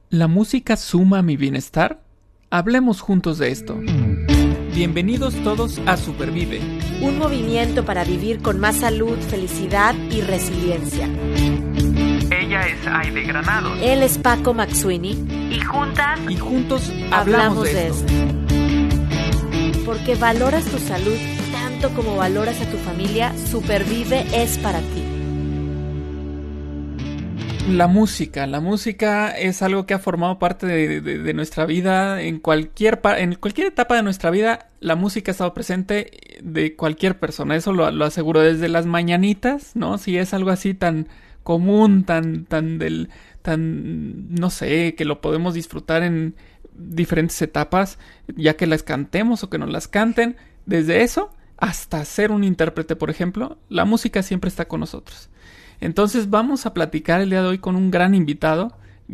¿La música suma a mi bienestar? Hablemos juntos de esto. Bienvenidos todos a Supervive. Un movimiento para vivir con más salud, felicidad y resiliencia. Ella es Aide Granados. Él es Paco Maxuini. Y juntos hablamos de esto. Porque valoras tu salud tanto como valoras a tu familia, Supervive es para ti. La música es algo que ha formado parte de nuestra vida. En cualquier etapa de nuestra vida, la música ha estado presente de cualquier persona. Eso lo aseguro desde las mañanitas, ¿no? Si es algo así tan común, no sé, que lo podemos disfrutar en diferentes etapas, ya que las cantemos o que nos las canten. Desde eso hasta ser un intérprete, por ejemplo, la música siempre está con nosotros. Entonces vamos a platicar el día de hoy con un gran invitado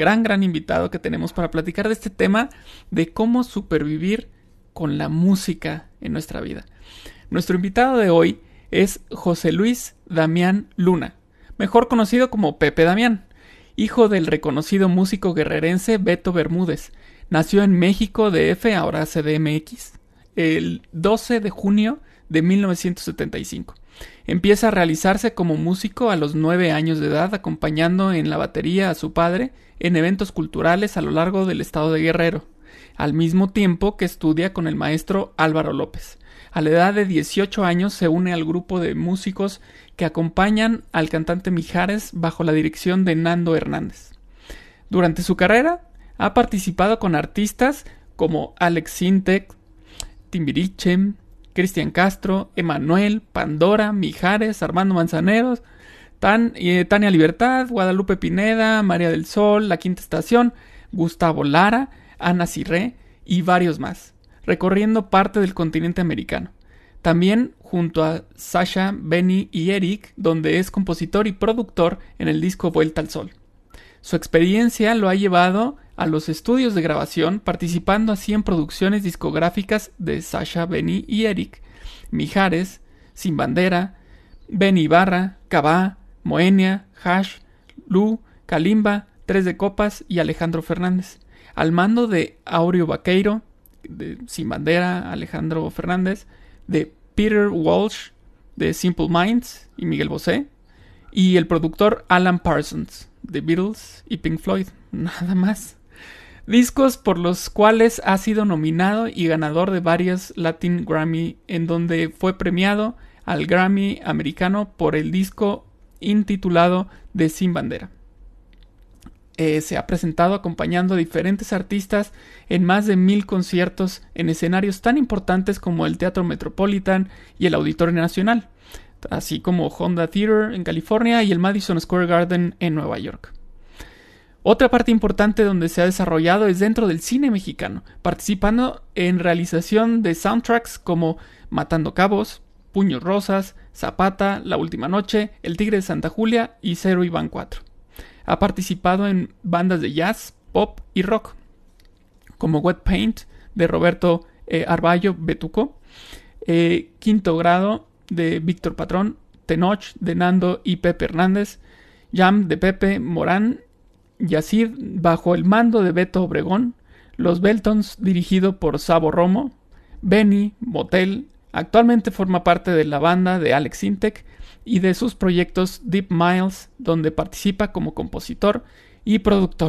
que tenemos para platicar de este tema de cómo supervivir con la música en nuestra vida. Nuestro invitado de hoy es José Luis Damián Luna, mejor conocido como Pepe Damián, hijo del reconocido músico guerrerense Beto Bermúdez. Nació en México DF, ahora CDMX, el 12 de junio de 1975. Empieza a realizarse como músico a los 9 años de edad, acompañando en la batería a su padre en eventos culturales a lo largo del estado de Guerrero, al mismo tiempo que estudia con el maestro Álvaro López. A la edad de 18 años se une al grupo de músicos que acompañan al cantante Mijares bajo la dirección de Nando Hernández. Durante su carrera ha participado con artistas como Alex Sintek, Timbiriche, Cristian Castro, Emanuel, Pandora, Mijares, Armando Manzanero, Tania Libertad, Guadalupe Pineda, María del Sol, La Quinta Estación, Gustavo Lara, Ana Cirré y varios más, recorriendo parte del continente americano. También junto a Sasha, Benny y Eric, donde es compositor y productor en el disco Vuelta al Sol. Su experiencia lo ha llevado a los estudios de grabación, participando así en producciones discográficas de Sasha, Benny y Eric, Mijares, Sin Bandera, Benny Ibarra, Cabá, Moenia, Hash, Lu, Kalimba, Tres de Copas y Alejandro Fernández. Al mando de Áureo Baqueiro, de Sin Bandera, Alejandro Fernández, de Peter Walsh, de Simple Minds y Miguel Bosé, y el productor Alan Parsons, de Beatles y Pink Floyd, nada más. Discos por los cuales ha sido nominado y ganador de varios Latin Grammy, en donde fue premiado al Grammy americano por el disco intitulado de Sin Bandera. Se ha presentado acompañando a diferentes artistas en más de 1000 conciertos en escenarios tan importantes como el Teatro Metropolitan y el Auditorio Nacional, así como Honda Theater en California y el Madison Square Garden en Nueva York. Otra parte importante donde se ha desarrollado es dentro del cine mexicano, participando en realización de soundtracks como Matando Cabos, Puños Rosas, Zapata, La Última Noche, El Tigre de Santa Julia y Cero Iván 4. Ha participado en bandas de jazz, pop y rock, como Wet Paint de Roberto Arballo Betuco, Quinto Grado de Víctor Patrón, Tenoch de Nando y Pepe Hernández, Jam de Pepe Morán, Yacid bajo el mando de Beto Obregón, Los Beltons dirigido por Sabo Romo, Benny, Motel, actualmente forma parte de la banda de Alex Sintek y de sus proyectos Deep Miles, donde participa como compositor y productor.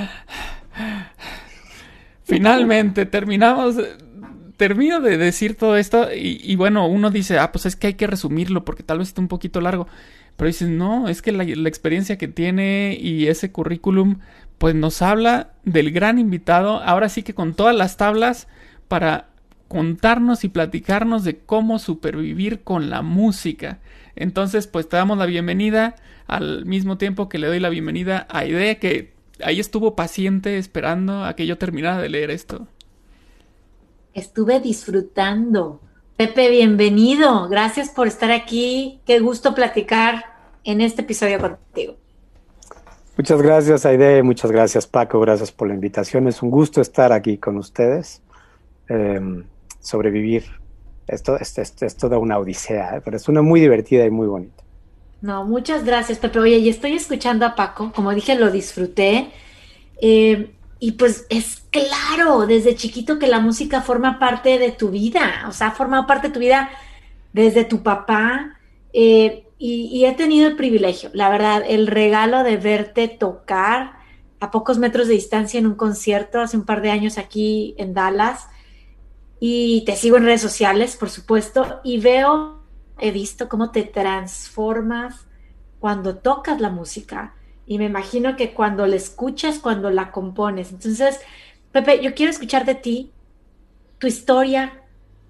Finalmente termino de decir todo esto y bueno, uno dice, pues es que hay que resumirlo porque tal vez esté un poquito largo. Pero dices, no, es que la experiencia que tiene y ese currículum, pues nos habla del gran invitado, ahora sí que con todas las tablas para contarnos y platicarnos de cómo supervivir con la música. Entonces, pues te damos la bienvenida, al mismo tiempo que le doy la bienvenida a Aide, que ahí estuvo paciente esperando a que yo terminara de leer esto. Estuve disfrutando. Pepe, bienvenido. Gracias por estar aquí. Qué gusto platicar en este episodio contigo. Muchas gracias, Aide. Muchas gracias, Paco. Gracias por la invitación. Es un gusto estar aquí con ustedes. Sobrevivir. Esto es toda una odisea, pero es una muy divertida y muy bonita. No, muchas gracias, Pepe. Oye, y estoy escuchando a Paco. Como dije, lo disfruté. y pues es claro desde chiquito que la música forma parte de tu vida, o sea, ha formado parte de tu vida desde tu papá, y he tenido el privilegio, la verdad, el regalo de verte tocar a pocos metros de distancia en un concierto hace un par de años aquí en Dallas, y te sigo en redes sociales, por supuesto, y he visto cómo te transformas cuando tocas la música, y me imagino que cuando la escuchas, cuando la compones. Entonces, Pepe, yo quiero escuchar de ti tu historia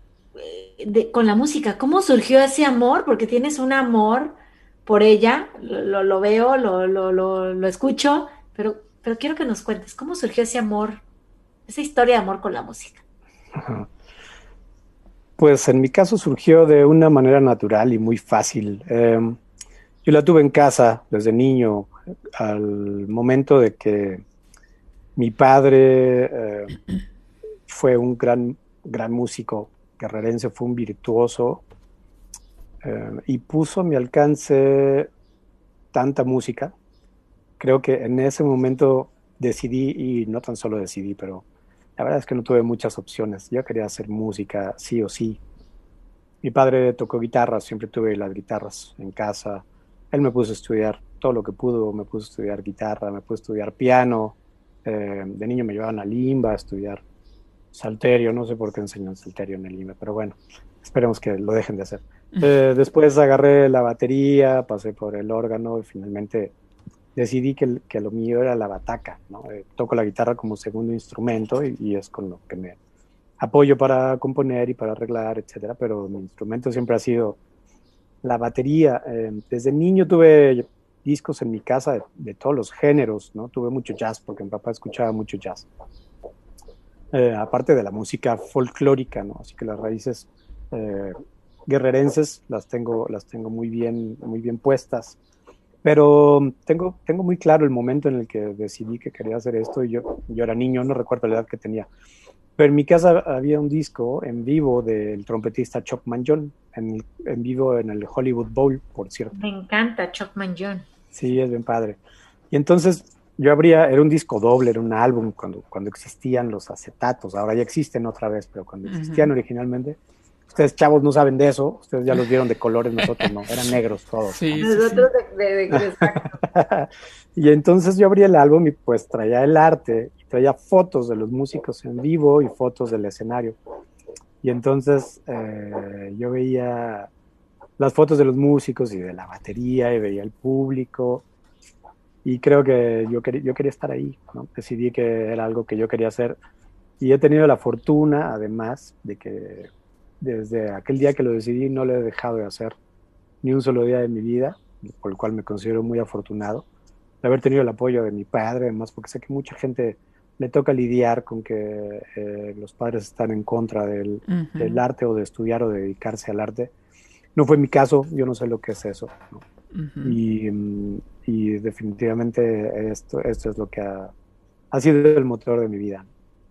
con la música. ¿Cómo surgió ese amor? Porque tienes un amor por ella, lo veo, lo escucho, pero quiero que nos cuentes cómo surgió ese amor, esa historia de amor con la música. Ajá. Pues en mi caso surgió de una manera natural y muy fácil. Yo la tuve en casa desde niño, al momento de que mi padre fue un gran músico guerrerense, fue un virtuoso, y puso a mi alcance tanta música. Creo que en ese momento decidí, y no tan solo decidí, pero la verdad es que no tuve muchas opciones. Yo quería hacer música sí o sí. Mi padre tocó guitarra, siempre tuve las guitarras en casa. Él me puso a estudiar todo lo que pudo, me puso a estudiar guitarra, me puso a estudiar piano. De niño me llevaban a Limba a estudiar salterio, no sé por qué enseñan salterio en el Limba, pero bueno, esperemos que lo dejen de hacer. Después agarré la batería, pasé por el órgano y finalmente decidí que lo mío era la bataca, ¿no? Toco la guitarra como segundo instrumento y es con lo que me apoyo para componer y para arreglar, etcétera, pero mi instrumento siempre ha sido la batería. Desde niño tuve discos en mi casa de todos los géneros, ¿no? Tuve mucho jazz porque mi papá escuchaba mucho jazz. Aparte de la música folclórica, ¿no? Así que las raíces guerrerenses las tengo muy bien puestas. Pero tengo muy claro el momento en el que decidí que quería hacer esto, y yo era niño, no recuerdo la edad que tenía. Pero en mi casa había un disco en vivo del trompetista Chuck Mangione, en vivo en el Hollywood Bowl, por cierto. Me encanta Chuck Mangione. Sí, es bien padre. Y entonces era un disco doble, era un álbum cuando existían los acetatos. Ahora ya existen otra vez, pero cuando existían originalmente, ustedes chavos no saben de eso, ustedes ya los vieron de colores, nosotros no, eran negros todos. Sí, Nosotros Y entonces yo abrí el álbum y pues traía el arte, y traía fotos de los músicos en vivo y fotos del escenario. Y entonces yo veía las fotos de los músicos y de la batería, y veía el público, y creo que yo quería estar ahí, ¿no? Decidí que era algo que yo quería hacer, y he tenido la fortuna, además, de que desde aquel día que lo decidí no lo he dejado de hacer ni un solo día de mi vida, por el cual me considero muy afortunado de haber tenido el apoyo de mi padre, además, porque sé que mucha gente le toca lidiar con que los padres están en contra del arte, o de estudiar o de dedicarse al arte. No fue mi caso, yo no sé lo que es eso, ¿no? Y definitivamente esto es lo que ha sido el motor de mi vida.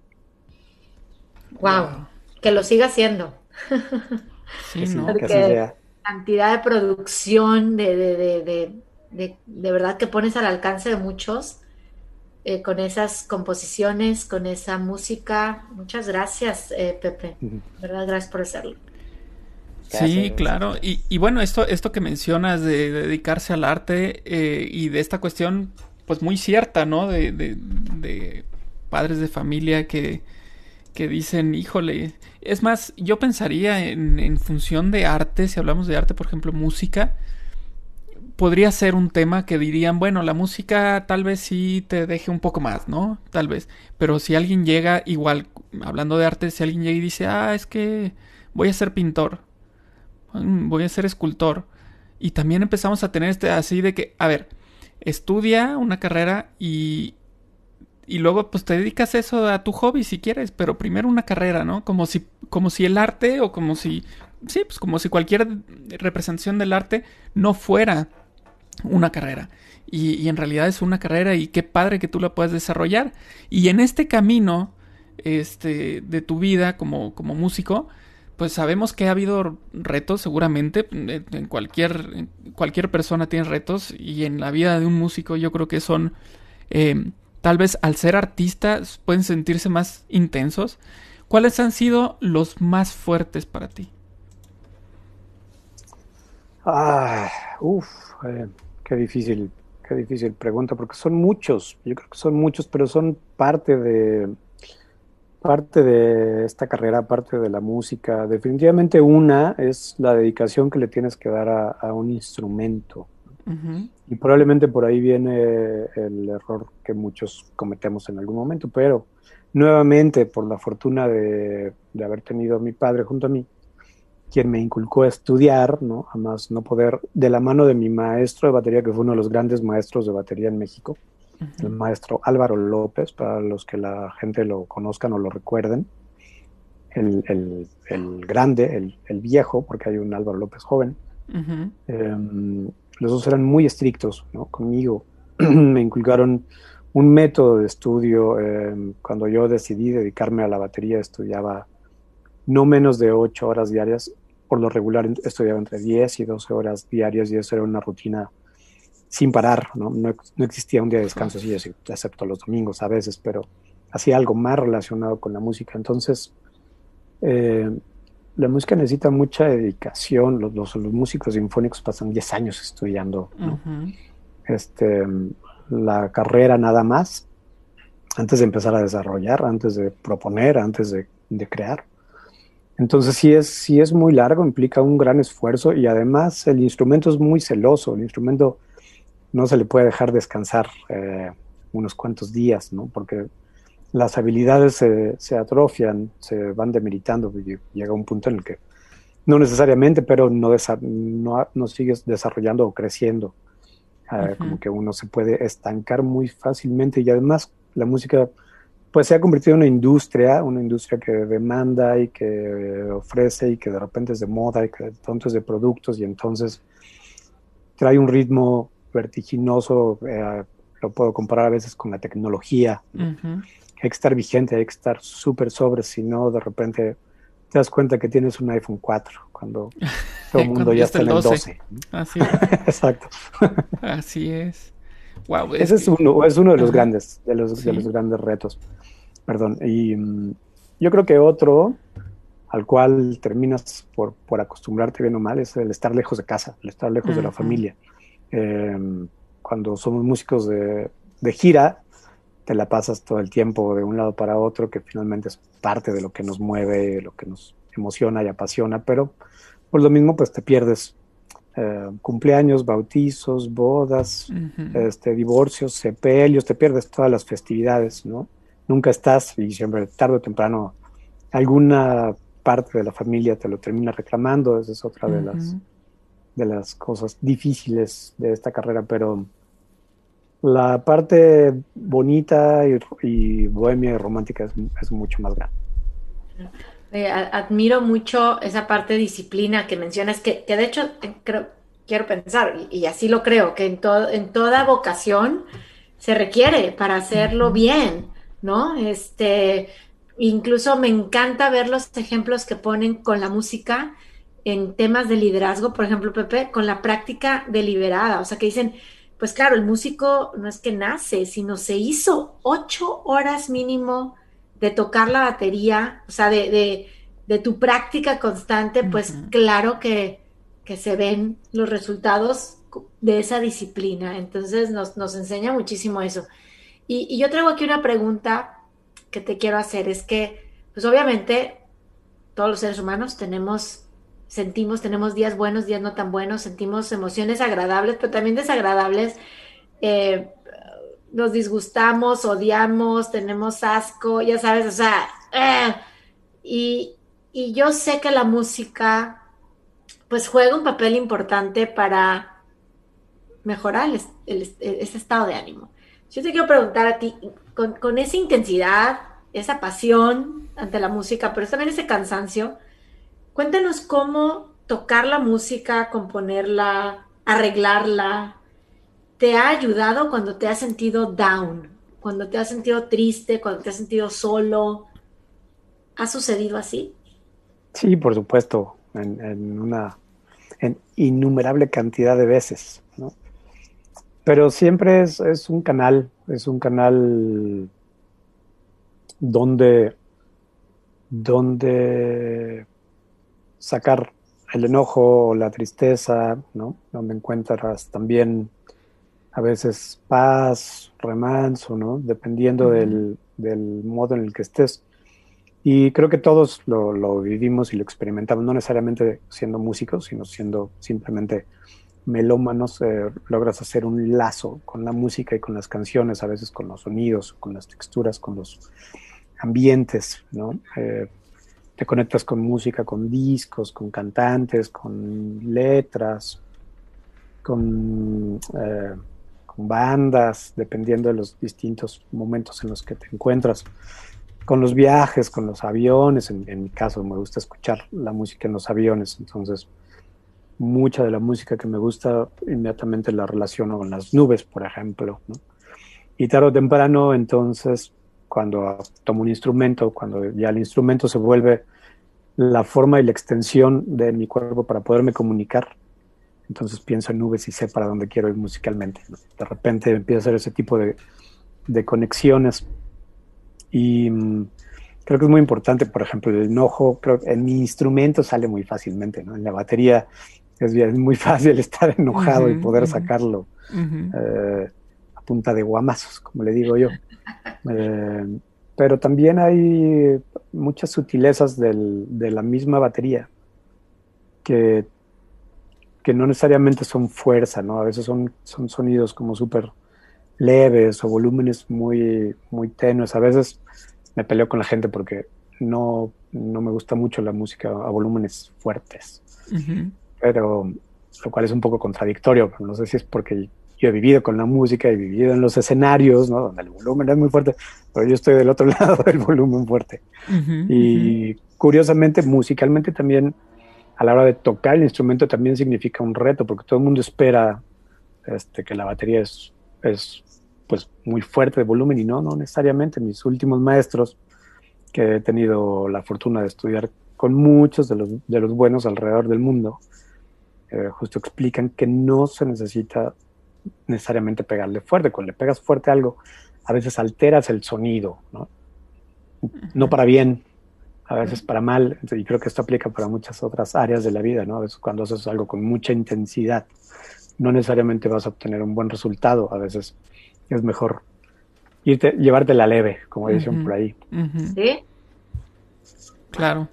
Wow, que lo siga haciendo. Sí, Sí, ¿no? que así sea. Cantidad de producción, de verdad que pones al alcance de muchos, con esas composiciones, con esa música. Muchas gracias, Pepe. ¿Verdad? Gracias por hacerlo. Sí, claro. Y bueno, esto que mencionas de dedicarse al arte, y de esta cuestión, pues muy cierta, ¿no? De padres de familia que dicen, híjole, es más, yo pensaría en función de arte, si hablamos de arte, por ejemplo, música, podría ser un tema que dirían, bueno, la música tal vez sí te deje un poco más, ¿no? Tal vez. Pero si alguien llega, igual, hablando de arte, si alguien llega y dice, es que voy a ser pintor, voy a ser escultor, y también empezamos a tener así de que, a ver, estudia una carrera y luego pues te dedicas eso a tu hobby si quieres, pero primero una carrera, ¿no? Como si el arte, o como si cualquier representación del arte no fuera una carrera. Y en realidad es una carrera, y qué padre que tú la puedas desarrollar. Y en este camino de tu vida como músico, pues sabemos que ha habido retos, seguramente. En cualquier persona tiene retos, y en la vida de un músico yo creo que son tal vez al ser artistas pueden sentirse más intensos. ¿Cuáles han sido los más fuertes para ti? Ah, uff, qué difícil pregunta, porque son muchos, yo creo que son muchos, pero son parte de esta carrera, parte de la música. Definitivamente una es la dedicación que le tienes que dar a un instrumento. Ujú. Y probablemente por ahí viene el error que muchos cometemos en algún momento, pero nuevamente por la fortuna de haber tenido a mi padre junto a mí, quien me inculcó a estudiar, ¿no? Además no poder, de la mano de mi maestro de batería, que fue uno de los grandes maestros de batería en México, el maestro Álvaro López, para los que la gente lo conozcan o lo recuerden, el grande, el viejo, porque hay un Álvaro López joven. Ujú. Los dos eran muy estrictos, ¿no? Conmigo. Me inculcaron un método de estudio. Cuando yo decidí dedicarme a la batería, estudiaba no menos de 8 horas diarias. Por lo regular estudiaba entre 10 y 12 horas diarias y eso era una rutina sin parar, ¿no? No existía un día de descanso, sí, excepto los domingos a veces, pero hacía algo más relacionado con la música. Entonces, eh, la música necesita mucha dedicación. Los músicos sinfónicos pasan 10 años estudiando, ¿no? Ujú. Este, la carrera nada más, antes de empezar a desarrollar, antes de proponer, antes de crear. Entonces sí es muy largo, implica un gran esfuerzo y además el instrumento es muy celoso. El instrumento no se le puede dejar descansar unos cuantos días, ¿no? Porque las habilidades se atrofian, se van demeritando y llega un punto en el que no necesariamente, pero no sigues desarrollando o creciendo. Ujú. Como que uno se puede estancar muy fácilmente y además la música pues se ha convertido en una industria que demanda y que ofrece y que de repente es de moda y que de pronto es de productos y entonces trae un ritmo vertiginoso. Lo puedo comparar a veces con la tecnología, ¿no? Ujú. Hay que estar vigente, hay que estar súper sobre, si no de repente te das cuenta que tienes un iPhone 4 cuando todo el mundo Cuando ya ya está está el en el 12. 12. Así es. Exacto. Así es. Wow, es Ese es que... uno de los Ajá. grandes, de los Sí. grandes retos. Perdón. Y yo creo que otro al cual terminas por acostumbrarte bien o mal es el estar lejos de casa, el estar lejos de la Ujú. familia. Eh, Cuando somos músicos de gira, te la pasas todo el tiempo de un lado para otro, que finalmente es parte de lo que nos mueve, lo que nos emociona y apasiona, pero por lo mismo pues te pierdes cumpleaños, bautizos, bodas, Ujú. divorcios, sepelios, te pierdes todas las festividades, ¿no? Nunca estás y siempre tarde o temprano alguna parte de la familia te lo termina reclamando. Esa es otra Ujú. de las cosas difíciles de esta carrera, pero la parte bonita y bohemia y romántica es mucho más grande. Admiro mucho esa parte de disciplina que mencionas, que de hecho quiero pensar, y así lo creo, que en toda vocación se requiere para hacerlo Ujú. bien, ¿no? Incluso me encanta ver los ejemplos que ponen con la música en temas de liderazgo, por ejemplo, Pepe, con la práctica deliberada, o sea, que dicen, pues claro, el músico no es que nace, sino se hizo 8 horas mínimo de tocar la batería, o sea, de tu práctica constante, pues Ujú. claro que se ven los resultados de esa disciplina. Entonces nos enseña muchísimo eso. Y yo traigo aquí una pregunta que te quiero hacer, es que, pues obviamente, todos los seres humanos tenemos días buenos, días no tan buenos, sentimos emociones agradables, pero también desagradables. Eh, Nos disgustamos, odiamos, tenemos asco, ya sabes, o sea, y, y yo sé que la música pues juega un papel importante para mejorar ese estado de ánimo. Yo te quiero preguntar a ti, con esa intensidad, esa pasión ante la música, pero también ese cansancio, cuéntanos cómo tocar la música, componerla, arreglarla, te ha ayudado cuando te has sentido down, cuando te has sentido triste, cuando te has sentido solo. ¿Ha sucedido así? Sí, por supuesto, en innumerable cantidad de veces, ¿no? Pero siempre es un canal donde, donde sacar el enojo, la tristeza, ¿no? Donde encuentras también a veces paz, remanso, ¿no? Dependiendo del modo en el que estés. Y creo que todos lo vivimos y lo experimentamos, no necesariamente siendo músicos, sino siendo simplemente melómanos. Logras hacer un lazo con la música y con las canciones, a veces con los sonidos, con las texturas, con los ambientes, ¿no? Te conectas con música, con discos, con cantantes, con letras, con bandas, dependiendo de los distintos momentos en los que te encuentras, con los viajes, con los aviones. En mi caso me gusta escuchar la música en los aviones, entonces mucha de la música que me gusta inmediatamente la relaciono con las nubes, por ejemplo, ¿no? Y tarde o temprano, entonces, cuando tomo un instrumento, cuando ya el instrumento se vuelve la forma y la extensión de mi cuerpo para poderme comunicar, entonces pienso en nubes y sé para dónde quiero ir musicalmente, ¿no? De repente empiezo a hacer ese tipo de conexiones. Y creo que es muy importante, por ejemplo, el enojo. Creo que en mi instrumento sale muy fácilmente, ¿no? En la batería es muy fácil estar enojado y poder sacarlo a punta de guamazos, como le digo yo. Pero también hay muchas sutilezas de la misma batería que no necesariamente son fuerza, ¿no? A veces son sonidos como súper leves o volúmenes muy, muy tenues. A veces me peleo con la gente porque no me gusta mucho la música a volúmenes fuertes. Pero lo cual es un poco contradictorio, pero no sé si es porque yo he vivido con la música, he vivido en los escenarios, ¿no? Donde el volumen es muy fuerte, pero yo estoy del otro lado del volumen fuerte. Y curiosamente, musicalmente también, a la hora de tocar el instrumento también significa un reto, porque todo el mundo espera que la batería es pues muy fuerte de volumen, y no necesariamente. Mis últimos maestros, que he tenido la fortuna de estudiar con muchos de los buenos alrededor del mundo, justo explican que no se necesita necesariamente pegarle fuerte. Cuando le pegas fuerte a algo, a veces alteras el sonido, ¿no? No para bien, a veces para mal. Y creo que esto aplica para muchas otras áreas de la vida, ¿no? A veces cuando haces algo con mucha intensidad, no necesariamente vas a obtener un buen resultado. A veces es mejor llevártela leve, como dicen por ahí. ¿Sí? Claro.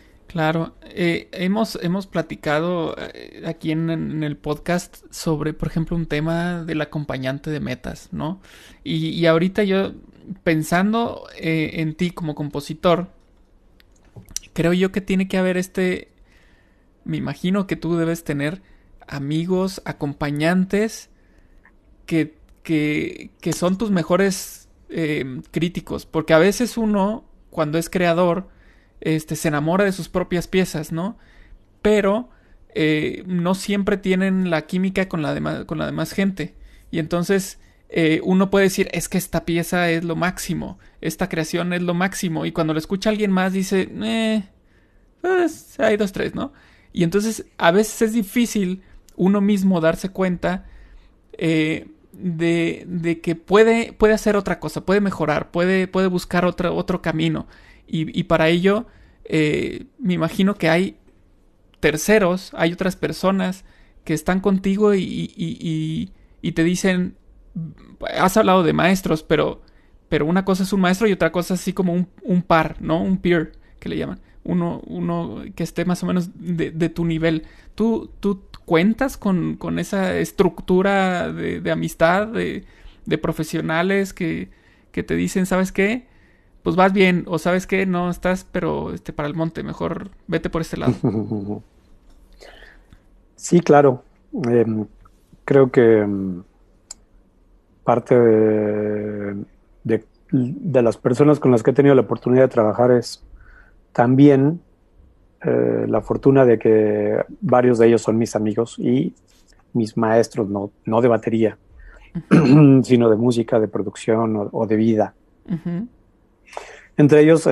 Hemos platicado aquí en el podcast sobre, por ejemplo, un tema del acompañante de metas, ¿no? Y ahorita yo, pensando en ti como compositor, creo yo que tiene que haber me imagino que tú debes tener amigos, acompañantes que son tus mejores críticos, porque a veces uno, cuando es creador, se enamora de sus propias piezas, ¿no? Pero no siempre tienen la química con la demás gente. Y entonces uno puede decir, es que esta pieza es lo máximo, esta creación es lo máximo. Y cuando lo escucha alguien más dice, pues hay dos, tres, ¿no? Y entonces a veces es difícil uno mismo darse cuenta de que puede hacer otra cosa, puede mejorar, puede buscar otro camino. Y para ello, me imagino que hay terceros, hay otras personas que están contigo y te dicen, has hablado de maestros, pero una cosa es un maestro y otra cosa es así como un par, ¿no? Un peer, que le llaman. Uno que esté más o menos de tu nivel. ¿Tú cuentas con esa estructura de amistad, de profesionales que te dicen, ¿sabes qué? Pues vas bien, o ¿sabes qué? No estás, pero para el monte, mejor vete por este lado. Sí, claro. Creo que parte de las personas con las que he tenido la oportunidad de trabajar es también la fortuna de que varios de ellos son mis amigos y mis maestros, no de batería, sino de música, de producción o de vida. Entre ellos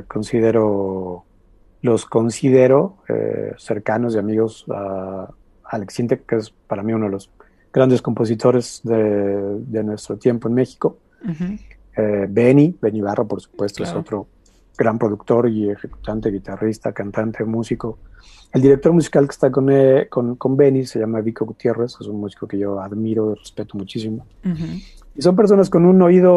los considero cercanos y amigos a Alex Sintek, que es para mí uno de los grandes compositores de nuestro tiempo en México. Ujú. Benny Barra, por supuesto, Claro. es otro gran productor y ejecutante, guitarrista, cantante, músico. El director musical que está con Benny se llama Vico Gutiérrez, es un músico que yo admiro y respeto muchísimo. Ujú. Y son personas con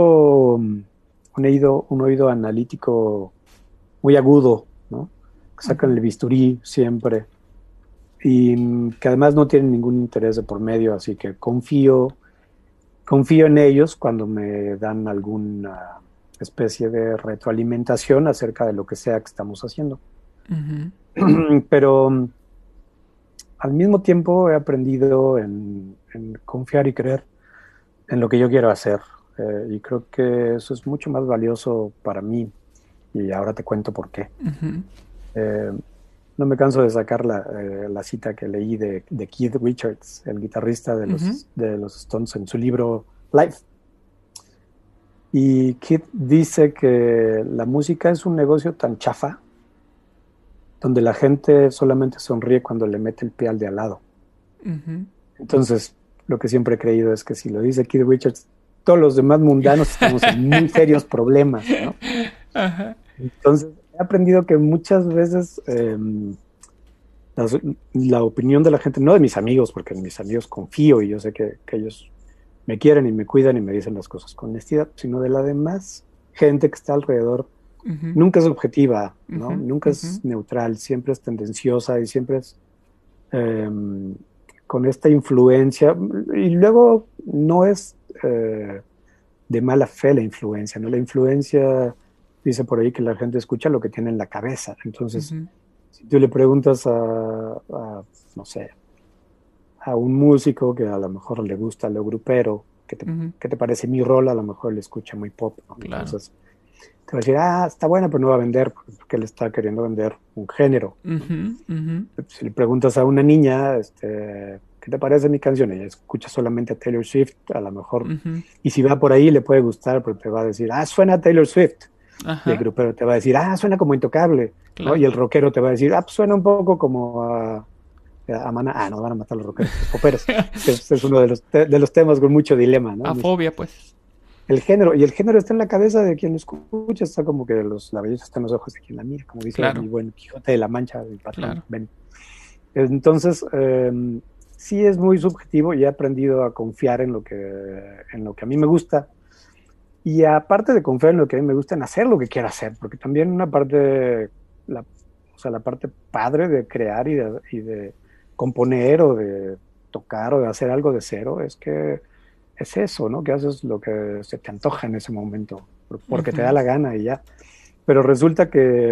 un oído analítico muy agudo, ¿no? Que sacan el bisturí siempre y que además no tienen ningún interés de por medio, así que confío en ellos cuando me dan alguna especie de retroalimentación acerca de lo que sea que estamos haciendo. Ujú. Pero al mismo tiempo he aprendido en confiar y creer en lo que yo quiero hacer. Y creo que eso es mucho más valioso para mí. Y ahora te cuento por qué. Ujú. No me canso de sacar la cita que leí de Keith Richards, el guitarrista de Ujú. los Stones, en su libro Life. Y Keith dice que la música es un negocio tan chafa, donde la gente solamente sonríe cuando le mete el pie al de al lado. Ujú. Entonces, lo que siempre he creído es que si lo dice Keith Richards, todos los demás mundanos estamos en muy serios problemas, ¿no? Ajá. Entonces, he aprendido que muchas veces la opinión de la gente, no de mis amigos, porque en mis amigos confío y yo sé que ellos me quieren y me cuidan y me dicen las cosas con honestidad, sino de la demás gente que está alrededor, Ujú. nunca es objetiva, ¿no? Ujú. Nunca es Ujú. neutral, siempre es tendenciosa y siempre es con esta influencia. Y luego no es de mala fe la influencia, ¿no? La influencia dice por ahí que la gente escucha lo que tiene en la cabeza. Entonces, Ujú. si tú le preguntas no sé, a un músico que a lo mejor le gusta lo grupero, Ujú. ¿qué te parece mi rol? A lo mejor le escucha muy pop, ¿no? Claro. Entonces, te va a decir, está buena, pero no va a vender, porque él está queriendo vender un género. Ujú. Ujú. Si le preguntas a una niña, ¿qué te parece mi canción? Ella escucha solamente a Taylor Swift, a lo mejor, Ujú. y si va por ahí le puede gustar, pero te va a decir, suena a Taylor Swift. Y el Ajá. grupero te va a decir, suena como Intocable, ¿no? Y Claro. el rockero te va a decir, pues suena un poco como a Maná. No van a matar los rockeros, los poperos. Es uno de los temas con mucho dilema, ¿no? Afobia, pues. El género está en la cabeza de quien lo escucha, está como que la belleza está en los ojos de quien la mira, como dice Claro. mi buen Quijote de la Mancha, el patrón Claro. Ben. Entonces, sí es muy subjetivo y he aprendido a confiar en lo que a mí me gusta. Y aparte de confiar en lo que a mí me gusta, en hacer lo que quiero hacer, porque también una parte, la parte padre de crear y de componer o de tocar o de hacer algo de cero, es que es eso, ¿no? Que haces lo que se te antoja en ese momento, porque te da la gana y ya. Pero resulta que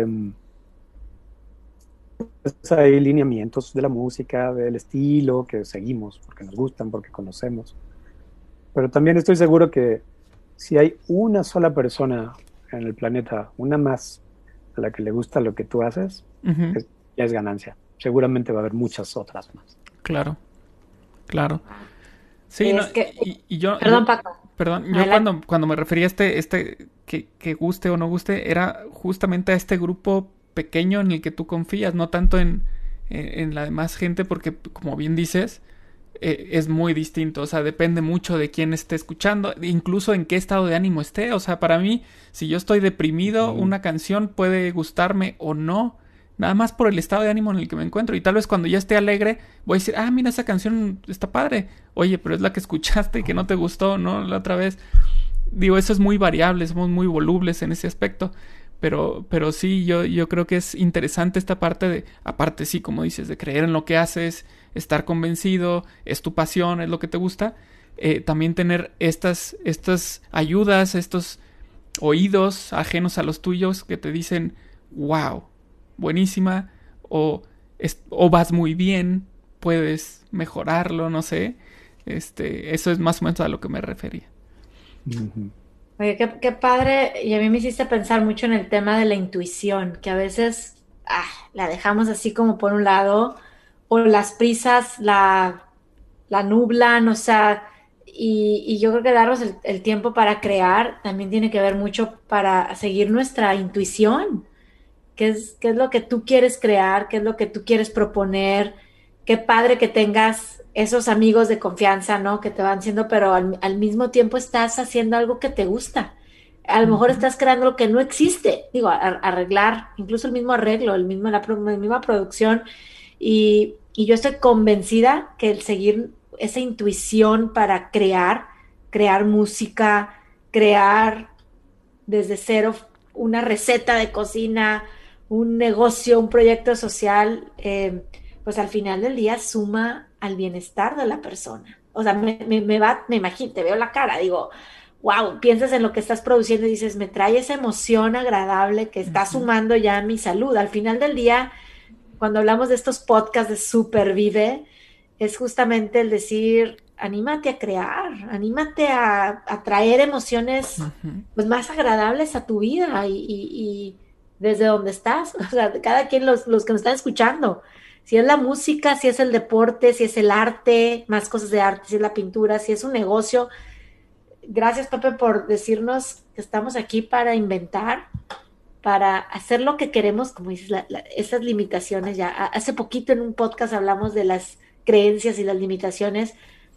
hay lineamientos de la música, del estilo que seguimos, porque nos gustan, porque conocemos. Pero también estoy seguro que si hay una sola persona en el planeta, una más, a la que le gusta lo que tú haces, Ujú. ya es ganancia. Seguramente va a haber muchas otras más. Claro. Claro. Sí, Es que, y yo, perdón, Paco. perdón, yo Adelante. cuando me refería a que guste o no guste, era justamente a este grupo pequeño en el que tú confías, no tanto en la demás gente, porque como bien dices, es muy distinto, o sea, depende mucho de quién esté escuchando, incluso en qué estado de ánimo esté, o sea, para mí, si yo estoy deprimido, una canción puede gustarme o no, nada más por el estado de ánimo en el que me encuentro, y tal vez cuando ya esté alegre, voy a decir, mira, esa canción está padre, oye, pero es la que escuchaste y que no te gustó, ¿no? La otra vez, digo, eso es muy variable, somos muy volubles en ese aspecto. Pero sí, yo creo que es interesante esta parte de, aparte sí, como dices, de creer en lo que haces, estar convencido, es tu pasión, es lo que te gusta, también tener estas ayudas, estos oídos ajenos a los tuyos que te dicen, wow, buenísima, o vas muy bien, puedes mejorarlo, no sé. Eso es más o menos a lo que me refería. Uh-huh. Oye, qué padre, y a mí me hiciste pensar mucho en el tema de la intuición, que a veces la dejamos así como por un lado, o las prisas la nublan, o sea, y yo creo que darnos el tiempo para crear también tiene que ver mucho para seguir nuestra intuición, qué es lo que tú quieres crear, qué es lo que tú quieres proponer, qué padre que tengas esos amigos de confianza, ¿no? Que te van siendo, pero al mismo tiempo estás haciendo algo que te gusta. A lo mejor estás creando lo que no existe, digo, arreglar, incluso el mismo arreglo, la misma producción. Y yo estoy convencida que el seguir esa intuición para crear música, crear desde cero una receta de cocina, un negocio, un proyecto social, pues al final del día suma al bienestar de la persona. O sea, me imagino, te veo la cara, digo, wow, piensas en lo que estás produciendo y dices, me trae esa emoción agradable que está sumando ya a mi salud. Al final del día, cuando hablamos de estos podcasts de Supervive, es justamente el decir, anímate a crear, anímate a traer emociones pues más agradables a tu vida y desde donde estás, o sea, cada quien, los que nos están escuchando, si es la música, si es el deporte, si es el arte, más cosas de arte, si es la pintura, si es un negocio. Gracias, Pepe, por decirnos que estamos aquí para inventar, para hacer lo que queremos, como dices, esas limitaciones ya. Hace poquito en un podcast hablamos de las creencias y las limitaciones,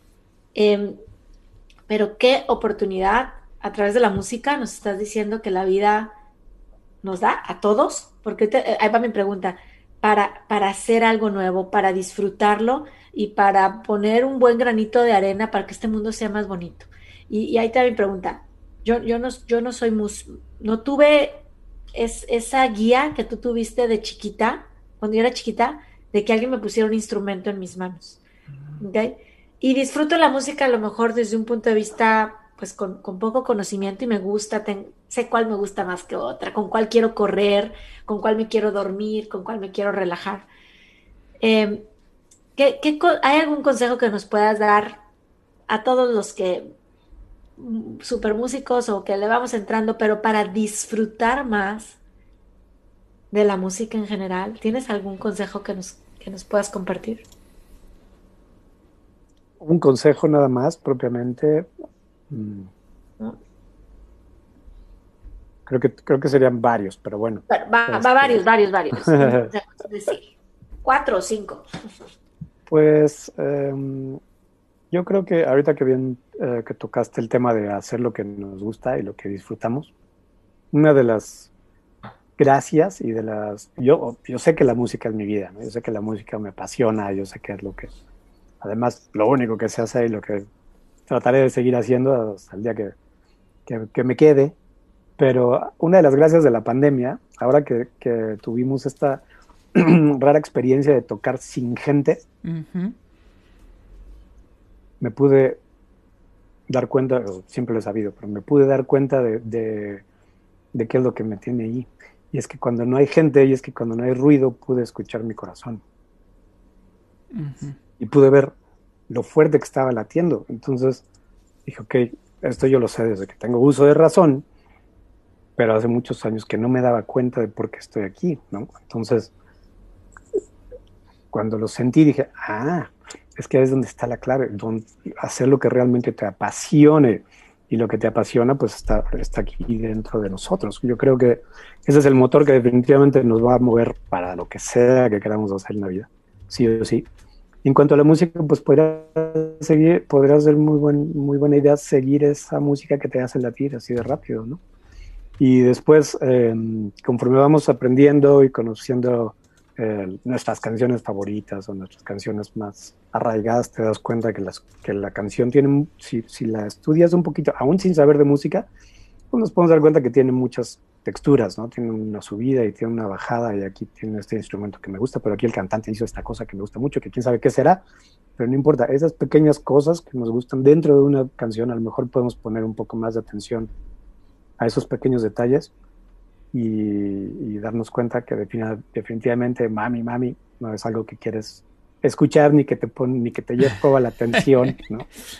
pero qué oportunidad a través de la música nos estás diciendo que la vida nos da a todos, porque ahí va mi pregunta, para hacer algo nuevo, para disfrutarlo y para poner un buen granito de arena para que este mundo sea más bonito. Y ahí está mi pregunta. Yo no soy no tuve esa guía que tú tuviste de chiquita, cuando yo era chiquita, de que alguien me pusiera un instrumento en mis manos. ¿Okay? Y disfruto la música a lo mejor desde un punto de vista, pues con poco conocimiento y me gusta, sé cuál me gusta más que otra, con cuál quiero correr, con cuál me quiero dormir, con cuál me quiero relajar. ¿Hay algún consejo que nos puedas dar a todos los que super músicos o que le vamos entrando, pero para disfrutar más de la música en general? ¿Tienes algún consejo que nos puedas compartir? Un consejo nada más, propiamente. ¿No? Creo que serían varios, pero bueno. Va varios. Sí. 4 o 5. Pues yo creo que ahorita que bien que tocaste el tema de hacer lo que nos gusta y lo que disfrutamos, una de las gracias y de las... Yo sé que la música es mi vida, ¿no? Yo sé que la música me apasiona, yo sé que es lo que... Además, lo único que se hace y lo que trataré de seguir haciendo hasta el día que me quede. Pero una de las gracias de la pandemia, ahora que tuvimos esta rara experiencia de tocar sin gente, me pude dar cuenta, siempre lo he sabido, pero me pude dar cuenta de qué es lo que me tiene ahí. Y es que cuando no hay gente, y es que cuando no hay ruido, pude escuchar mi corazón. Y pude ver lo fuerte que estaba latiendo. Entonces dije, ok, esto yo lo sé desde que tengo uso de razón, pero hace muchos años que no me daba cuenta de por qué estoy aquí, ¿no? Entonces, cuando lo sentí, dije, es que ahí es donde está la clave, donde hacer lo que realmente te apasione, y lo que te apasiona, pues está aquí dentro de nosotros. Yo creo que ese es el motor que definitivamente nos va a mover para lo que sea que queramos hacer en la vida, sí o sí. En cuanto a la música, pues podría ser muy buena idea seguir esa música que te hace latir así de rápido, ¿no? Y después, conforme vamos aprendiendo y conociendo nuestras canciones favoritas o nuestras canciones más arraigadas, te das cuenta que la canción tiene, si la estudias un poquito, aún sin saber de música, pues nos podemos dar cuenta que tiene muchas texturas, ¿no? Tiene una subida y tiene una bajada, y aquí tiene este instrumento que me gusta, pero aquí el cantante hizo esta cosa que me gusta mucho, que quién sabe qué será, pero no importa. Esas pequeñas cosas que nos gustan dentro de una canción, a lo mejor podemos poner un poco más de atención a esos pequeños detalles y darnos cuenta que definitivamente mami no es algo que quieres escuchar ni que te lleve toda la atención, ¿no?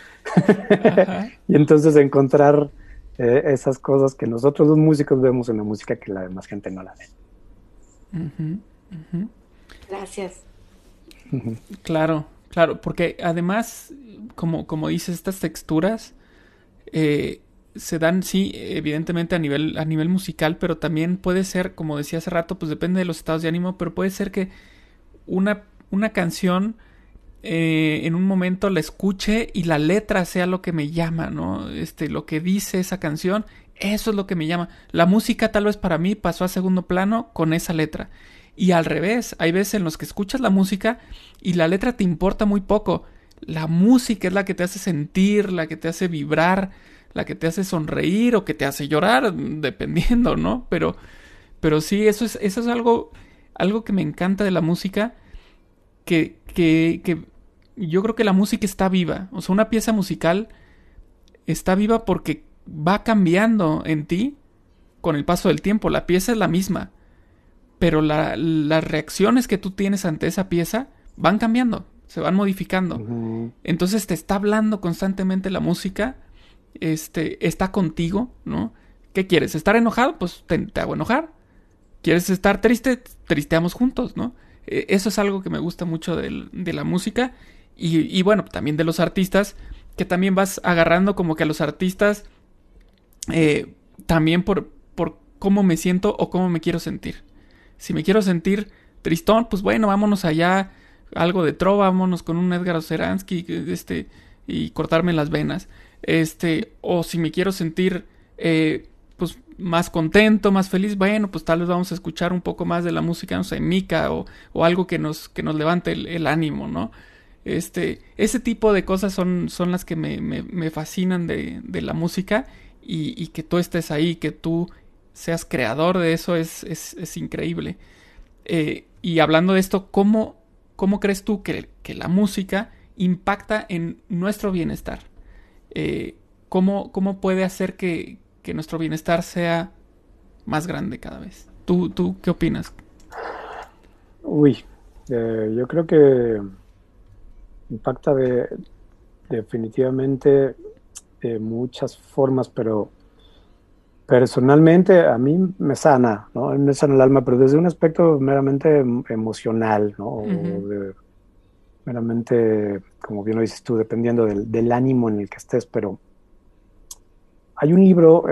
Y entonces encontrar esas cosas que nosotros los músicos vemos en la música que la demás gente no la ve. Gracias. Claro, porque además, como dices, estas texturas se dan, sí, evidentemente a nivel musical, pero también puede ser, como decía hace rato, pues depende de los estados de ánimo, pero puede ser que una canción en un momento la escuche y la letra sea lo que me llama, ¿no? Lo que dice esa canción, eso es lo que me llama. La música tal vez para mí pasó a segundo plano con esa letra. Y al revés, hay veces en los que escuchas la música y la letra te importa muy poco. La música es la que te hace sentir, la que te hace vibrar, la que te hace sonreír o que te hace llorar, dependiendo, ¿no? Pero sí, eso es algo que me encanta de la música, que yo creo que la música está viva. O sea, una pieza musical está viva porque va cambiando en ti con el paso del tiempo. La pieza es la misma, pero las reacciones que tú tienes ante esa pieza van cambiando, se van modificando. Ujú. Entonces te está hablando constantemente la música, está contigo, ¿no? ¿Qué quieres? ¿Estar enojado? Pues te hago enojar. ¿Quieres estar triste? Tristeamos juntos, ¿no? Eso es algo que me gusta mucho de la música y bueno, también de los artistas, que también vas agarrando como que a los artistas también por cómo me siento o cómo me quiero sentir. Si me quiero sentir tristón, pues bueno, vámonos allá, algo de trova, vámonos con un Edgar Oceransky, y cortarme las venas. O si me quiero sentir pues más contento, más feliz, bueno, pues tal vez vamos a escuchar un poco más de la música, no sé, Mika o algo que nos levante el ánimo, ¿no? Ese tipo de cosas son las que me fascinan de la música y que tú estés ahí, que tú seas creador de eso es increíble. Y hablando de esto, ¿cómo crees tú que la música impacta en nuestro bienestar? ¿Cómo puede hacer que nuestro bienestar sea más grande cada vez? ¿Tú qué opinas? Uy, yo creo que impacta definitivamente de muchas formas, pero personalmente a mí me sana, ¿no? Me sana el alma, pero desde un aspecto meramente emocional, ¿no? Uh-huh. Meramente, como bien lo dices tú, dependiendo del ánimo en el que estés, pero hay un libro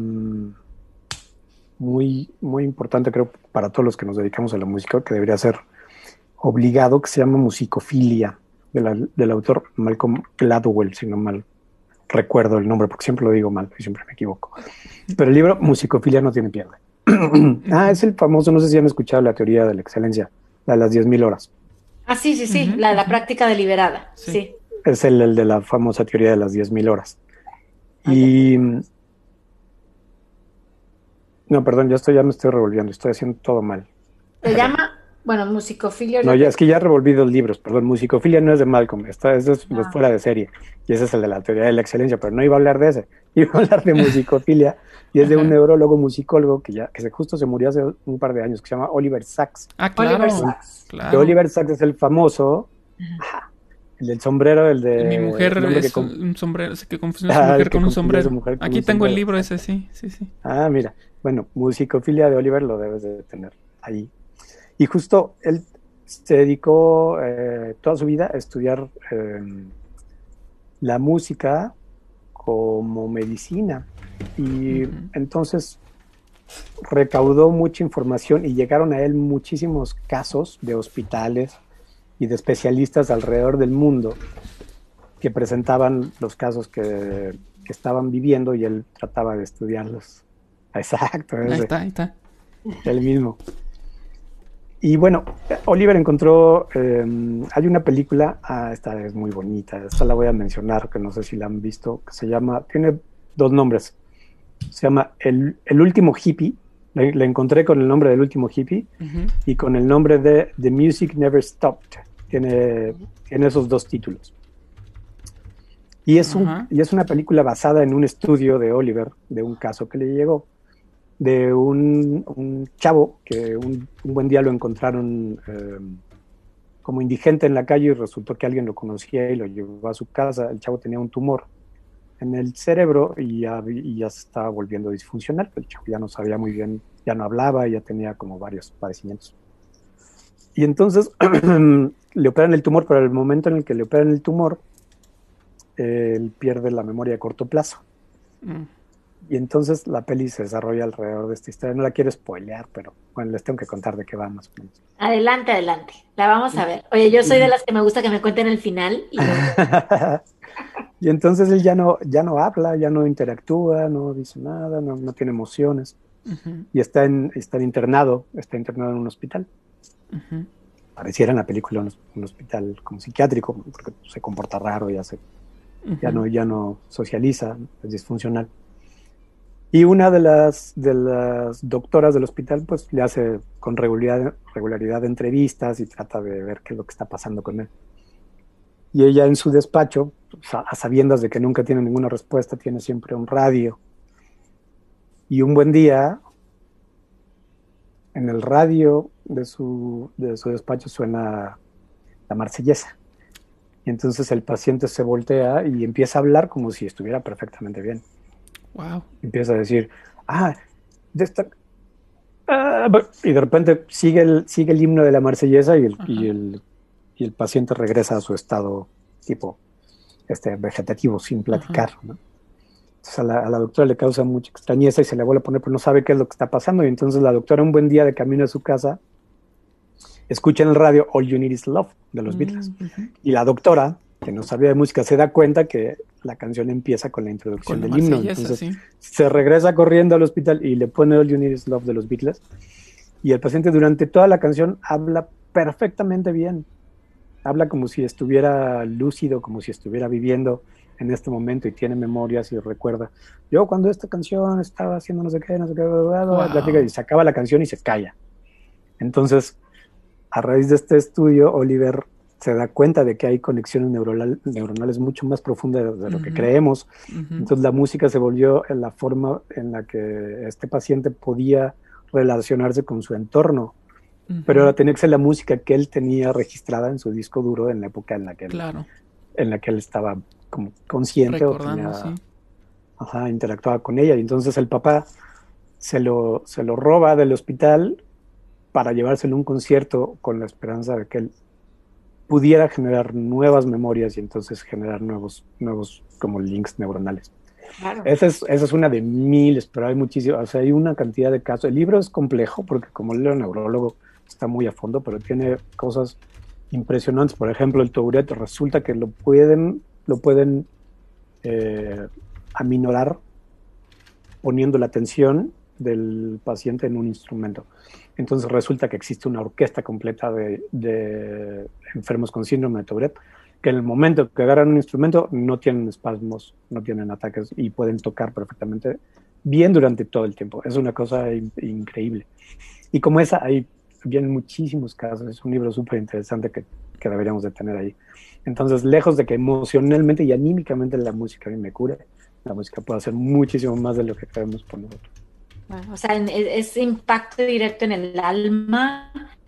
muy, muy importante, creo, para todos los que nos dedicamos a la música, que debería ser obligado, que se llama Musicofilia, del autor Malcolm Gladwell, si no mal recuerdo el nombre, porque siempre lo digo mal y siempre me equivoco. Pero el libro Musicofilia no tiene pierde. Es el famoso, no sé si han escuchado la teoría de la excelencia, la de las 10.000 horas. Ah, sí, Uh-huh, la práctica deliberada, sí. sí. Es el de la famosa teoría de las 10.000 horas. Ay, Y... No, perdón, ya me estoy revolviendo, estoy haciendo todo mal. Se llama, bueno, musicofilia. No, ya es que ya he revolvido los libros, perdón, Musicofilia no es de Malcolm, es de Ah. fuera de serie, y ese es el de la teoría de la excelencia, pero no iba a hablar de ese, iba a hablar de musicofilia, y es de un Ajá. neurólogo musicólogo justo se murió hace un par de años, que se llama Oliver Sacks. Ah, claro. Oliver Sacks. Que Claro. Oliver Sacks es el famoso, el del sombrero, el de... Mi mujer el hombre es que un sombrero, que confundió a su el mujer que con un confundió a su sombrero. mujer con Aquí un tengo el sombrero. libro ese, sí. Ah, mira, bueno, Musicofilia de Oliver lo debes de tener ahí. Y justo él se dedicó toda su vida a estudiar la música como medicina. Y entonces recaudó mucha información y llegaron a él muchísimos casos de hospitales y de especialistas alrededor del mundo que presentaban los casos que estaban viviendo y él trataba de estudiarlos. Exacto, Ahí está. él mismo. Y bueno, Oliver encontró, hay una película, esta es muy bonita, esta la voy a mencionar, que no sé si la han visto, que se llama, tiene dos nombres, se llama El último hippie, la encontré con el nombre del último hippie, Uh-huh. y con el nombre de The Music Never Stopped, tiene esos dos títulos. Y es una película basada en un estudio de Oliver, de un caso que le llegó, de un chavo que un buen día lo encontraron como indigente en la calle y resultó que alguien lo conocía y lo llevó a su casa. El chavo tenía un tumor en el cerebro y ya se estaba volviendo disfuncional. El chavo ya no sabía muy bien, ya no hablaba, ya tenía como varios padecimientos. Y entonces le operan el tumor, pero en el momento en el que le operan el tumor, él pierde la memoria a corto plazo. Y entonces la peli se desarrolla alrededor de esta historia. No la quiero spoilear, pero bueno, les tengo que contar de qué va más o menos. Adelante, adelante. La vamos a ver. Oye, yo soy de las que me gusta que me cuenten el final. Y entonces él ya no habla, ya no interactúa, no dice nada, no tiene emociones. Ujú, Y está internado en un hospital. ujú, Pareciera en la película un hospital como psiquiátrico, porque se comporta raro, ujú. ya no socializa, es disfuncional. Y una de las doctoras del hospital, pues le hace con regularidad entrevistas y trata de ver qué es lo que está pasando con él. Y ella en su despacho, pues, a sabiendas de que nunca tiene ninguna respuesta, tiene siempre un radio. Y un buen día, en el radio de su despacho suena la Marsellesa. Y entonces el paciente se voltea y empieza a hablar como si estuviera perfectamente bien. Wow. Empieza a decir, ah, de esta... y de repente sigue el himno de la Marsellesa Ajá. y el paciente regresa a su estado tipo vegetativo, sin Ajá. platicar, ¿no? Entonces a la doctora le causa mucha extrañeza y se le vuelve a poner, pero no sabe qué es lo que está pasando. Y entonces la doctora, un buen día de camino a su casa, escucha en el radio All You Need Is Love de los Beatles. Ujú. Y la doctora, que no sabía de música, se da cuenta que la canción empieza con la introducción Con la del himno. marsellesa, Entonces sí. se regresa corriendo al hospital y le pone All You Need Is Love de los Beatles. Y el paciente durante toda la canción habla perfectamente bien. Habla como si estuviera lúcido, como si estuviera viviendo en este momento y tiene memorias y recuerda. Yo cuando esta canción estaba haciendo no sé qué, platica y Wow. se acaba la canción y se calla. Entonces, a raíz de este estudio, Oliver se da cuenta de que hay conexiones neuronales mucho más profundas de lo que Ujú, creemos. ujú, Entonces la música se volvió en la forma en la que este paciente podía relacionarse con su entorno, pero ujú. tenía que ser la música que él tenía registrada en su disco duro en la época Claro. en la que él estaba como consciente o Recordando, tenía, sí. ajá, interactuaba con ella. Y entonces el papá se lo roba del hospital para llevárselo a un concierto con la esperanza de que él pudiera generar nuevas memorias y entonces generar nuevos como links neuronales. Claro. Esa es una de miles, pero hay muchísimas, o sea, hay una cantidad de casos. El libro es complejo porque como el neurólogo está muy a fondo, pero tiene cosas impresionantes. Por ejemplo, el Tourette resulta que lo pueden eh, aminorar poniendo la atención del paciente en un instrumento. Entonces resulta que existe una orquesta completa de enfermos con síndrome de Tourette que en el momento que agarran un instrumento no tienen espasmos, no tienen ataques y pueden tocar perfectamente bien durante todo el tiempo. Es una cosa increíble. Y como esa, hay bien muchísimos casos. Es un libro súper interesante que deberíamos de tener ahí. Entonces, lejos de que emocionalmente y anímicamente la música a mí me cure, la música puede hacer muchísimo más de lo que creemos por nosotros. Bueno, o sea, es impacto directo en el alma,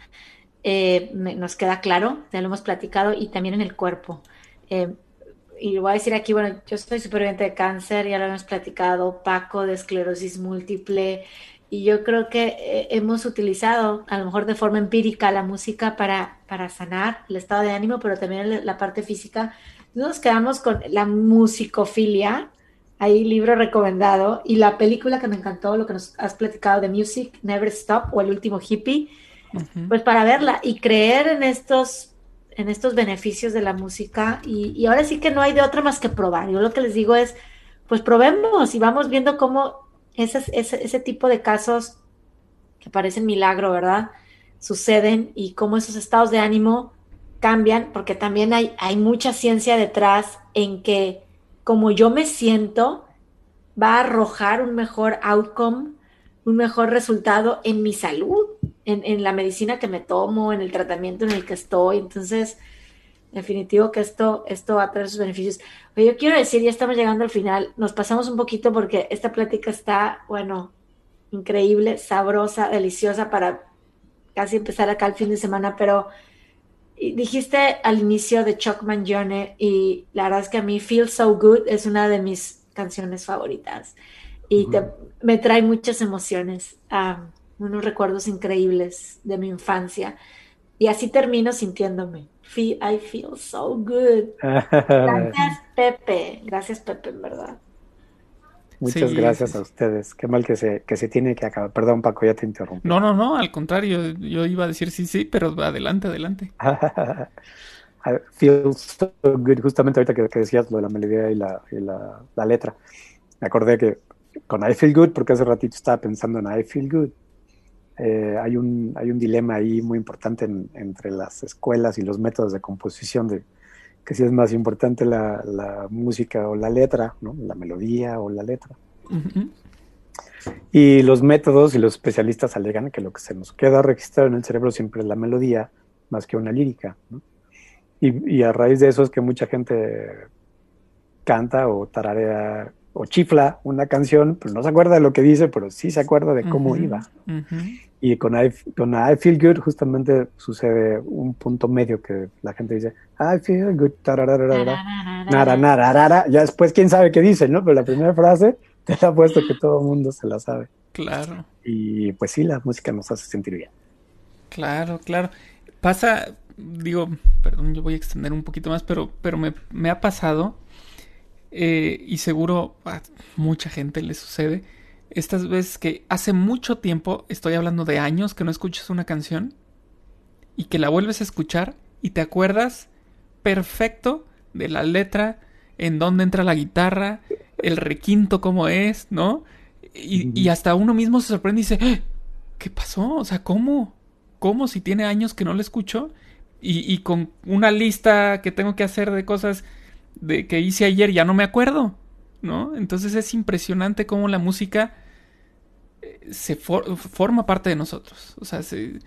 nos queda claro, ya lo hemos platicado, y también en el cuerpo. Eh, y lo voy a decir aquí, bueno, yo soy superviviente de cáncer, ya lo hemos platicado, Paco de esclerosis múltiple, y yo creo que hemos utilizado, a lo mejor de forma empírica, la música para sanar el estado de ánimo, pero también la parte física. Nos quedamos con la musicofilia, ahí libro recomendado, y la película que me encantó, lo que nos has platicado de Music Never Stop o El último hippie, Ujú. pues para verla y creer en estos beneficios de la música y ahora sí que no hay de otra más que probar. Yo lo que les digo es, pues probemos y vamos viendo cómo ese tipo de casos que parecen milagro, ¿verdad? Suceden y cómo esos estados de ánimo cambian, porque también hay mucha ciencia detrás en que como yo me siento, va a arrojar un mejor outcome, un mejor resultado en mi salud, en la medicina que me tomo, en el tratamiento en el que estoy. Entonces, definitivo que esto va a traer sus beneficios. Pero yo quiero decir, ya estamos llegando al final, nos pasamos un poquito porque esta plática está, bueno, increíble, sabrosa, deliciosa para casi empezar acá el fin de semana, pero dijiste al inicio de Chuckman Journey y la verdad es que a mí Feel So Good es una de mis canciones favoritas y Ujú. me trae muchas emociones, unos recuerdos increíbles de mi infancia y así termino sintiéndome. I feel so good. Gracias Pepe, en verdad. Muchas Sí, sí, gracias a sí. ustedes. Qué mal que se tiene que acabar. Perdón, Paco, ya te interrumpí. No, no, no, al contrario, yo iba a decir sí, sí, pero adelante, adelante. I feel so good. Justamente ahorita que decías lo de la melodía y la letra, me acordé que con I feel good, porque hace ratito estaba pensando en I feel good. Hay un dilema ahí muy importante entre las escuelas y los métodos de composición de que si es más importante la música o la letra, ¿no? La melodía o la letra. Ujú. Y los métodos y los especialistas alegan que lo que se nos queda registrado en el cerebro siempre es la melodía más que una lírica, ¿no? Y a raíz de eso es que mucha gente canta o tararea o chifla una canción, pues no se acuerda de lo que dice, pero sí se acuerda de cómo Ujú, iba. ujú. Y con I Feel Good justamente sucede un punto medio que la gente dice, I feel good, tarararara, narararara. Ya después quién sabe qué dice, ¿no? Pero la primera frase te la apuesto que todo el mundo se la sabe. Claro, Y pues sí, la música nos hace sentir bien. claro, claro. Pasa, digo, perdón, yo voy a extender un poquito más, pero me ha pasado, y seguro a mucha gente le sucede, estas veces que hace mucho tiempo, estoy hablando de años, que no escuchas una canción y que la vuelves a escuchar y te acuerdas perfecto de la letra, en dónde entra la guitarra, el requinto cómo es, ¿no? Y hasta uno mismo se sorprende y dice, "¡Ah! ¿Qué pasó? O sea, ¿cómo? ¿Cómo si tiene años que no la escucho? Y con una lista que tengo que hacer de cosas que hice ayer ya no me acuerdo, ¿no? Entonces es impresionante cómo la música forma parte de nosotros. O sea,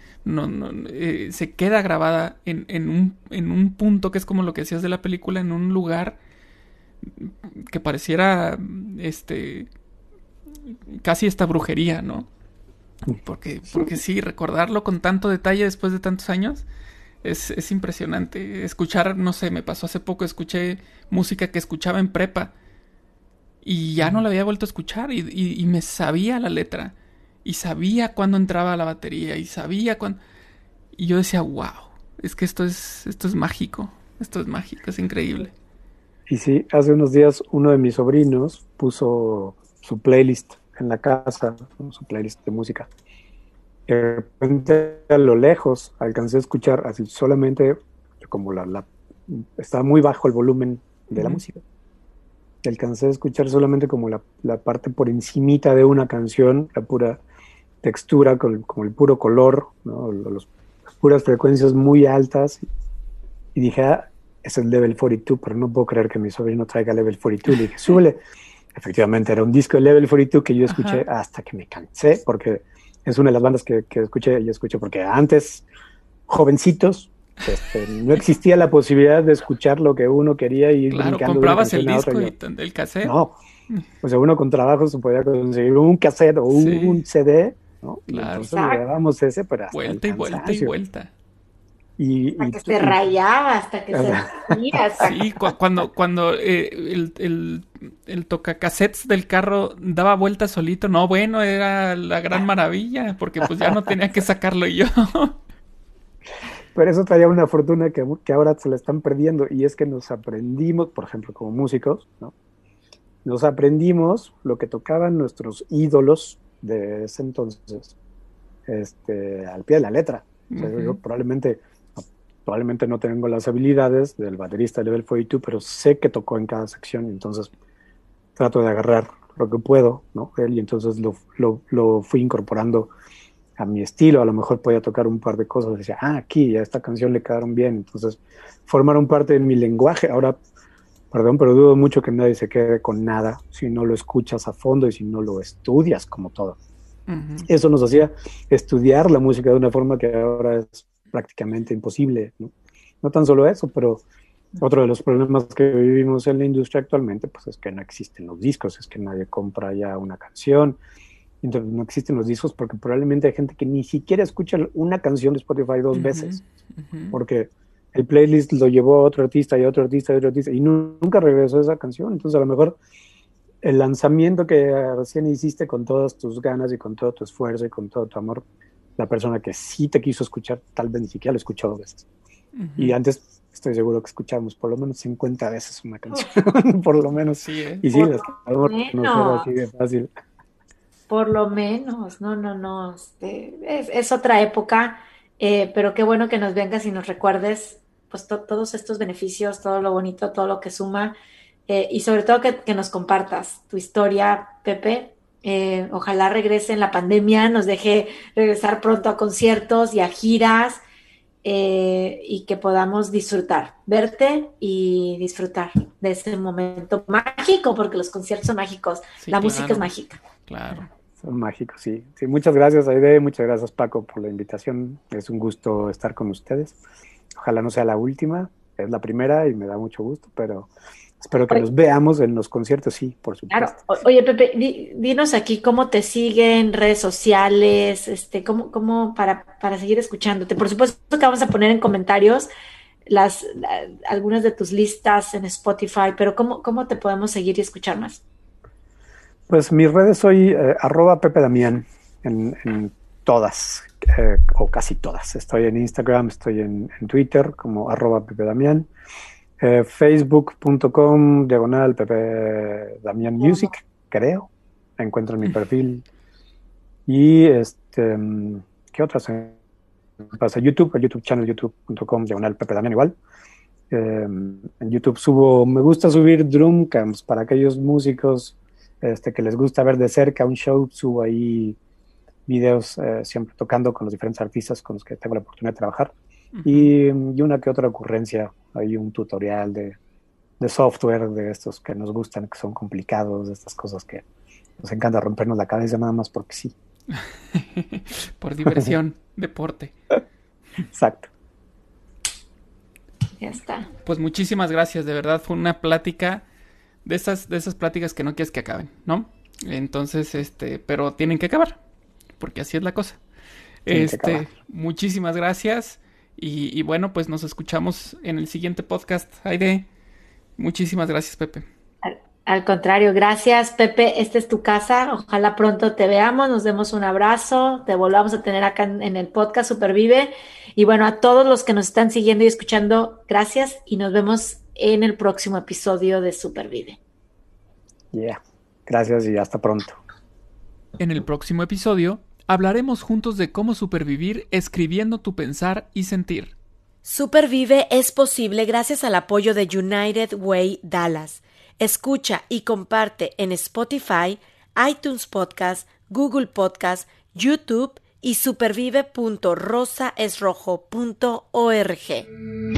se queda grabada en un punto que es como lo que decías de la película, en un lugar que pareciera casi esta brujería, ¿no? Porque sí, recordarlo con tanto detalle después de tantos años es impresionante. Escuchar, no sé, me pasó hace poco, escuché música que escuchaba en prepa y ya no la había vuelto a escuchar y me sabía la letra y sabía cuándo entraba la batería y sabía cuándo... Y yo decía, wow, es que esto es mágico, esto es mágico, es increíble. Y sí, hace unos días uno de mis sobrinos puso su playlist en la casa, su playlist de música. De repente a lo lejos alcancé a escuchar así solamente como estaba muy bajo el volumen de la Ujú, música. Alcancé a escuchar solamente como la parte por encimita de una canción, la pura textura, como el puro color, ¿no? Las puras frecuencias muy altas. Y dije, ah, es el Level 42, pero no puedo creer que mi sobrino traiga Level 42. Le dije, súbele. Efectivamente, era un disco de Level 42 que yo escuché ajá, hasta que me cansé, porque es una de las bandas que escuché y escuché, porque antes, jovencitos, no existía la posibilidad de escuchar lo que uno quería y ir claro, brincando de una comprabas el canción a otra. disco y Yo, el cassette. no, o sea, uno con trabajo se podía conseguir un cassette o Sí, un CD, ¿no? Y claro. entonces le Exacto. dábamos ese, pero hasta el Vuelta y vuelta y cansancio. vuelta. Hasta Y, que se rayaba, hasta que o se sea, rompía, hasta Sí, cuando el tocacassettes del carro daba vuelta solito, no, bueno, era la gran maravilla, porque pues ya no tenía que sacarlo yo. pero eso traía una fortuna que ahora se la están perdiendo y es que nos aprendimos, por ejemplo, como músicos, ¿no? Nos aprendimos lo que tocaban nuestros ídolos de ese entonces, al pie de la letra. O sea, yo Ujú, probablemente no tengo las habilidades del baterista de Level 42, pero sé que tocó en cada sección, y entonces trato de agarrar lo que puedo, ¿no? Y entonces lo fui incorporando a mi estilo. A lo mejor podía tocar un par de cosas, decía, ah, aquí, a esta canción le quedaron bien, entonces formaron parte de mi lenguaje. Ahora, perdón, pero dudo mucho que nadie se quede con nada si no lo escuchas a fondo y si no lo estudias como todo. ujú, Eso nos hacía estudiar la música de una forma que ahora es prácticamente imposible, ¿no? No tan solo eso, pero otro de los problemas que vivimos en la industria actualmente, pues es que no existen los discos, es que nadie compra ya una canción, entonces no existen los discos porque probablemente hay gente que ni siquiera escucha una canción de Spotify dos ujú, veces, ujú. porque el playlist lo llevó a otro artista y a otro artista y a otro artista y nunca regresó a esa canción. Entonces a lo mejor el lanzamiento que recién hiciste con todas tus ganas y con todo tu esfuerzo y con todo tu amor, la persona que sí te quiso escuchar tal vez ni siquiera lo escuchó dos veces. Y Ujú. antes estoy seguro que escuchamos por lo menos 50 veces una canción, por lo menos. Sí, ¿eh? Y sí, Por las que podemos lo reconocer menos. así de fácil. Por lo menos, no, es otra época, pero qué bueno que nos vengas y nos recuerdes pues todos estos beneficios, todo lo bonito, todo lo que suma, y sobre todo que nos compartas tu historia, Pepe. Ojalá regrese en la pandemia, nos deje regresar pronto a conciertos y a giras, y que podamos disfrutar, verte y disfrutar de ese momento mágico, porque los conciertos son mágicos, Sí, la música es claro, mágica. claro. Son mágicos, sí. Sí, muchas gracias, Aide, muchas gracias, Paco, por la invitación. Es un gusto estar con ustedes. Ojalá no sea la última, es la primera y me da mucho gusto, pero espero que Oye, nos veamos en los conciertos, sí, por claro. supuesto. Oye, Pepe, dinos aquí cómo te siguen, redes sociales, cómo para seguir escuchándote. Por supuesto que vamos a poner en comentarios algunas de tus listas en Spotify, pero cómo te podemos seguir y escuchar más. Pues mis redes soy @Pepe Damián en todas, o casi todas. Estoy en Instagram, estoy en Twitter como @Pepe Damián, facebook.com/Pepe Damián Music, creo. Encuentro mi perfil. Y ¿qué otras? Pasa YouTube, el YouTube channel, youtube.com/Pepe Damián igual. En YouTube me gusta subir drum camps para aquellos músicos que les gusta ver de cerca un show. Subo ahí videos siempre tocando con los diferentes artistas con los que tengo la oportunidad de trabajar. Y una que otra ocurrencia, hay un tutorial de software de estos que nos gustan, que son complicados, de estas cosas que nos encanta rompernos la cabeza nada más porque sí. Por diversión, deporte. Exacto. Ya está. Pues muchísimas gracias, de verdad fue una plática de esas pláticas que no quieres que acaben, ¿no? Entonces, pero tienen que acabar, porque así es la cosa. Muchísimas gracias y bueno, pues nos escuchamos en el siguiente podcast. Aide, muchísimas gracias, Pepe. Al contrario, gracias, Pepe. Esta es tu casa. Ojalá pronto te veamos, nos demos un abrazo, te volvamos a tener acá en el podcast Supervive. Y bueno, a todos los que nos están siguiendo y escuchando, gracias y nos vemos en el próximo episodio de Supervive. Yeah. Gracias y hasta pronto. En el próximo episodio hablaremos juntos de cómo supervivir escribiendo tu pensar y sentir. Supervive es posible gracias al apoyo de United Way Dallas. Escucha y comparte en Spotify, iTunes Podcast, Google Podcast, YouTube y supervive.rosaesrojo.org.